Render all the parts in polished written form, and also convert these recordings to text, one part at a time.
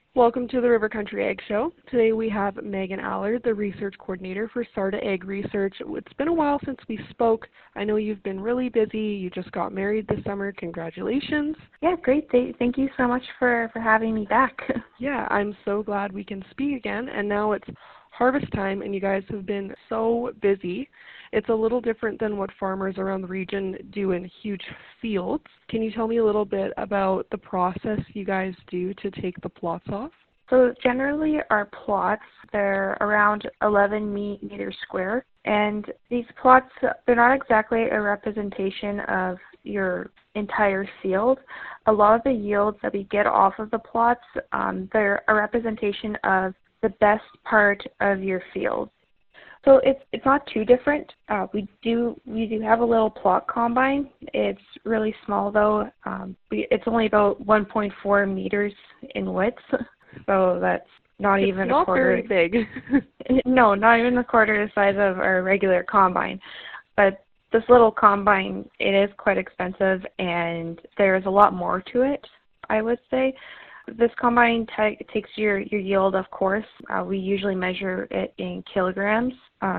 Welcome to the River Country Ag Show. Today we have Megan Allard, the research coordinator for Sarda Ag Research. It's been a while since we spoke. I know you've been really busy. You just got married this summer. Congratulations. Yeah, great. Thank you so much for having me back. Yeah, I'm so glad we can speak again. And now it's harvest time, and you guys have been so busy. It's a little different than what farmers around the region do in huge fields. Can you tell me a little bit about the process you guys do to take the plots off? So generally our plots, they're around 11 meters square. And these plots, they're not exactly a representation of your entire field. A lot of the yields that we get off of the plots, they're a representation of the best part of your field. So it's not too different. We do have a little plot combine. It's really small though. It's only about 1.4 meters in width, so that's not even a quarter. It's not very big. No, not even a quarter the size of our regular combine. But this little combine, it is quite expensive, and there's a lot more to it, I would say. This combine takes your yield, of course. We usually measure it in kilograms,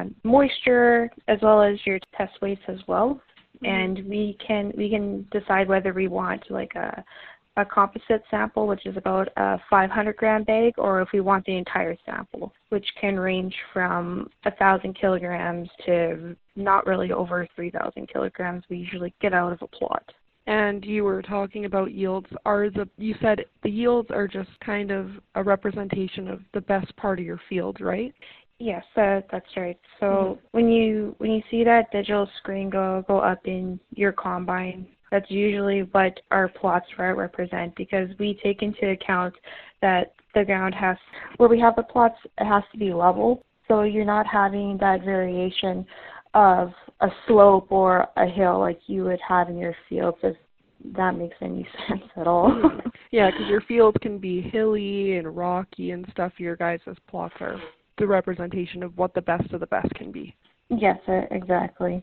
moisture, as well as your test weights as well. And we can decide whether we want like a composite sample, which is about a 500-gram bag, or if we want the entire sample, which can range from 1,000 kilograms to not really over 3,000 kilograms we usually get out of a plot. And you were talking about yields. You said the yields are just kind of a representation of the best part of your field, right? Yes, that's right. So when you see that digital screen go up in your combine, that's usually what our plots represent, because we take into account that the ground where we have the plots, it has to be level. So you're not having that variation of a slope or a hill like you would have in your fields, if that makes any sense at all. Yeah, because your fields can be hilly and rocky and stuff. Your guys' plots are the representation of what the best of the best can be. Yes, exactly.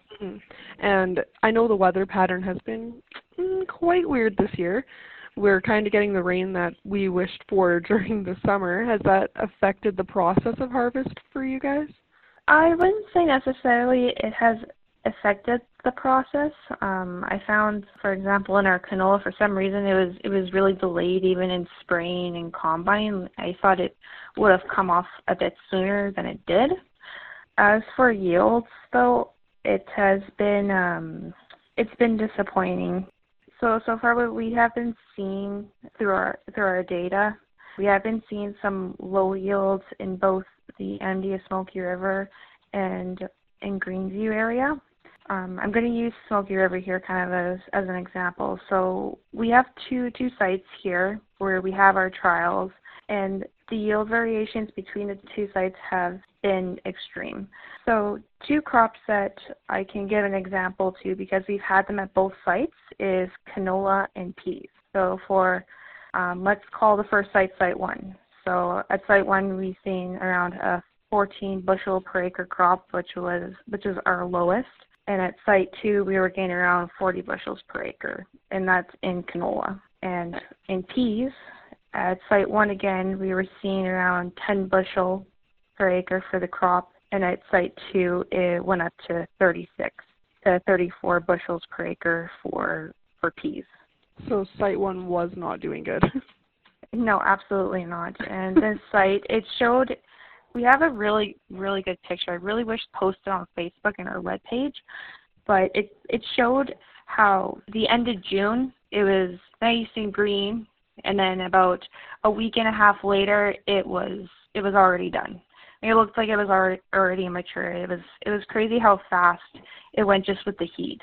And I know the weather pattern has been quite weird this year. We're kind of getting the rain that we wished for during the summer. Has that affected the process of harvest for you guys? I wouldn't say necessarily it has affected the process. I found, for example, in our canola, for some reason it was really delayed even in spraying and combine. I thought it would have come off a bit sooner than it did. As for yields, though, it has been it's been disappointing. So far, what we have been seeing through our data, we have been seeing some low yields in both the MD Smoky River and in Greenview area. I'm going to use Smoky River here kind of as an example. So we have two sites here where we have our trials, and the yield variations between the two sites have been extreme. So two crops that I can give an example to, because we've had them at both sites, is canola and peas. So for, let's call the first site Site 1. So at Site 1, we've seen around a 14 bushel per acre crop, which is our lowest. And at Site 2, we were getting around 40 bushels per acre, and that's in canola. And in peas, at Site 1 again, we were seeing around 10 bushel per acre for the crop, and at Site 2, it went up to 36 to 34 bushels per acre for peas. So Site 1 was not doing good. No, absolutely not. And this site, it showed, we have a really, really good picture. I really wish to post it on Facebook and our webpage, but it showed how the end of June, it was nice and green, and then about a week and a half later, it was already done. It looked like it was already mature. It was crazy how fast it went just with the heat.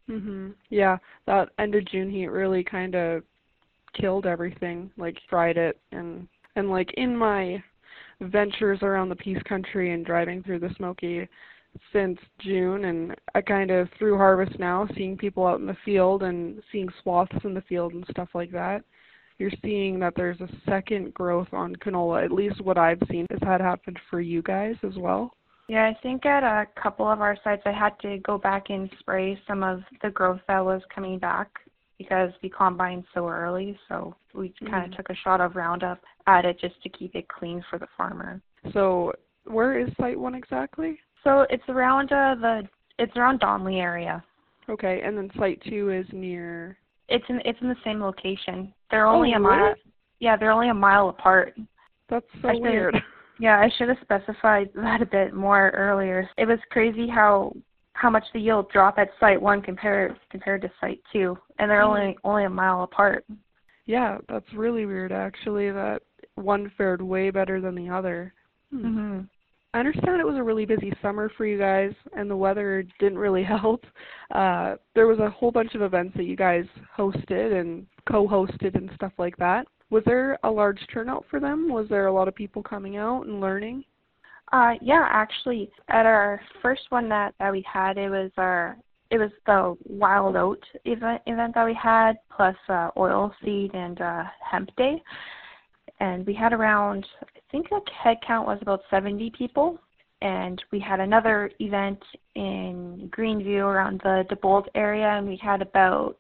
Yeah, that end of June heat really kind of killed everything, like fried it, and like in my ventures around the Peace Country and driving through the Smoky since June, and I kind of through harvest now, seeing people out in the field and seeing swaths in the field and stuff like that, you're seeing that there's a second growth on canola. At least what I've seen. Has that happened for you guys as well? Yeah, I think at a couple of our sites I had to go back and spray some of the growth that was coming back because we combined so early, so we kind of took a shot of Roundup at it just to keep it clean for the farmer. So where is Site 1 exactly? So it's around it's around Donley area. Okay, and then Site 2 is near... It's in the same location. They're only a mile. Really? Yeah, they're only a mile apart. That's so weird. Yeah, I should have specified that a bit more earlier. It was crazy how much the yield dropped at Site 1 compared to Site 2, and they're only a mile apart. Yeah, that's really weird actually, that one fared way better than the other. Mhm. I understand it was a really busy summer for you guys, and the weather didn't really help. There was a whole bunch of events that you guys hosted and co-hosted and stuff like that. Was there a large turnout for them? Was there a lot of people coming out and learning? Yeah, actually, at our first one that we had, it was the Wild Oat event that we had, plus Oilseed and Hemp Day, and we had around, I think the head count was about 70 people, and we had another event in Greenview around the DeBolt area, and we had about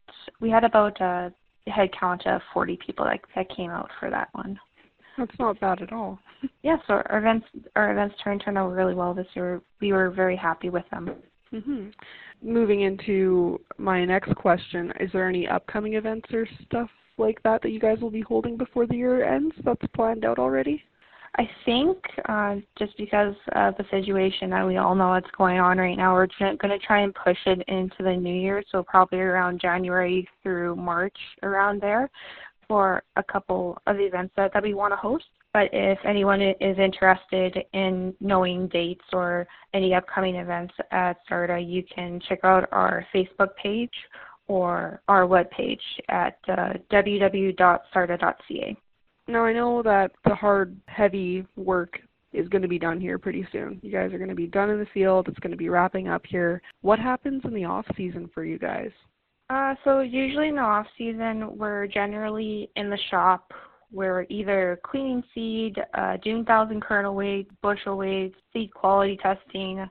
a head count of 40 people that came out for that one. That's not bad at all. Yeah, so our events turned out really well this year. We were very happy with them. Mhm. Moving into my next question, is there any upcoming events or stuff like that you guys will be holding before the year ends that's planned out already? I think just because of the situation that we all know what's going on right now, we're going to try and push it into the new year, so probably around January through March, around there, for a couple of events that we want to host. But if anyone is interested in knowing dates or any upcoming events at SARTA, you can check out our Facebook page or our webpage at www.sarta.ca. Now, I know that the hard, heavy work is going to be done here pretty soon. You guys are going to be done in the field. It's going to be wrapping up here. What happens in the off-season for you guys? So usually in the off-season, we're generally in the shop. We're either cleaning seed, doing 1,000 kernel weight, bushel weights, seed quality testing.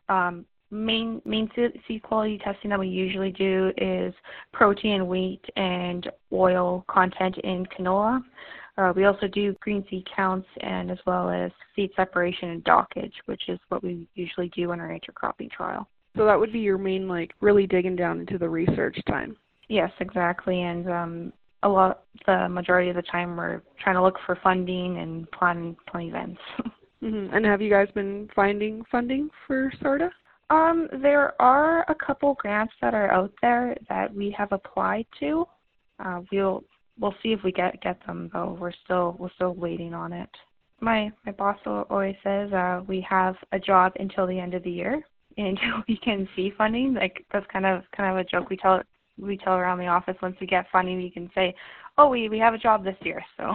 Main seed quality testing that we usually do is protein, wheat, and oil content in canola. We also do green seed counts and as well as seed separation and dockage, which is what we usually do in our intercropping trial. So that would be your main, really digging down into the research time. Yes, exactly. And the majority of the time we're trying to look for funding and plan events. Mm-hmm. And have you guys been finding funding for SARTA? There are a couple grants that are out there that we have applied to. We'll see if we get them though. We're still waiting on it. My boss always says we have a job until the end of the year until we can see funding. That's kind of a joke we tell around the office. Once we get funding, we can say, "Oh, we have a job this year." So.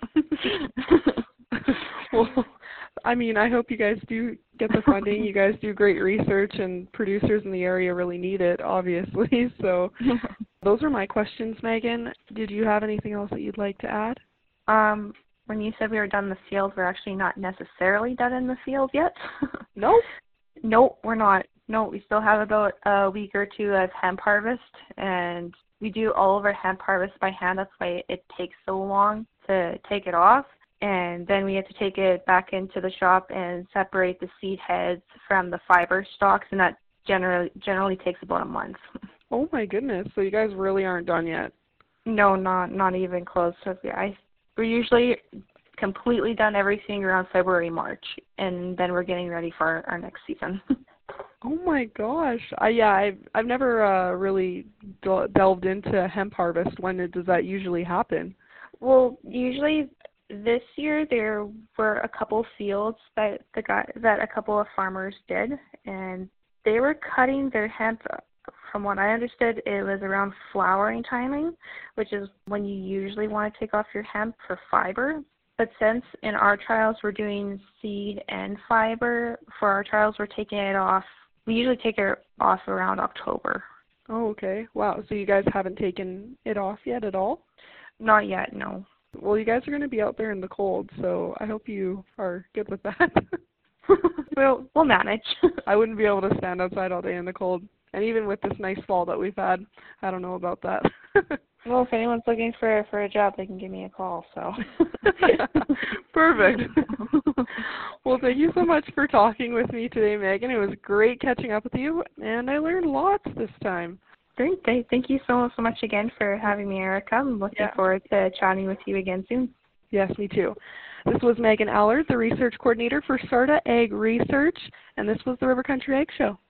Well, I mean, I hope you guys do get the funding. You guys do great research, and producers in the area really need it, obviously. So those are my questions, Megan. Did you have anything else that you'd like to add? When you said we were done in the field, we're actually not necessarily done in the field yet. Nope. Nope, we're not. No, we still have about a week or two of hemp harvest, and we do all of our hemp harvest by hand. That's why it takes so long to take it off. And then we have to take it back into the shop and separate the seed heads from the fiber stalks, and that generally takes about a month. Oh my goodness! So you guys really aren't done yet? No, not even close. So we're usually completely done everything around February, March, and then we're getting ready for our next season. Oh my gosh! I've never really delved into hemp harvest. When does that usually happen? Well, usually this year there were a couple fields that a couple of farmers did, and they were cutting their hemp. From what I understood, it was around flowering timing, which is when you usually want to take off your hemp for fiber. But since in our trials we're doing seed and fiber, for our trials we're taking it off. We usually take it off around October. Oh, okay. Wow. So you guys haven't taken it off yet at all? Not yet, no. Well, you guys are going to be out there in the cold, so I hope you are good with that. We'll manage. I wouldn't be able to stand outside all day in the cold And even with this nice fall that we've had, I don't know about that. Well, if anyone's looking for a job, they can give me a call. So. Perfect. Well, thank you so much for talking with me today, Megan. It was great catching up with you, and I learned lots this time. Great. Thank you so much again for having me, Erica. I'm looking forward to chatting with you again soon. Yes, me too. This was Megan Allard, the Research Coordinator for SARTA Ag Research, and this was the River Country Ag Show.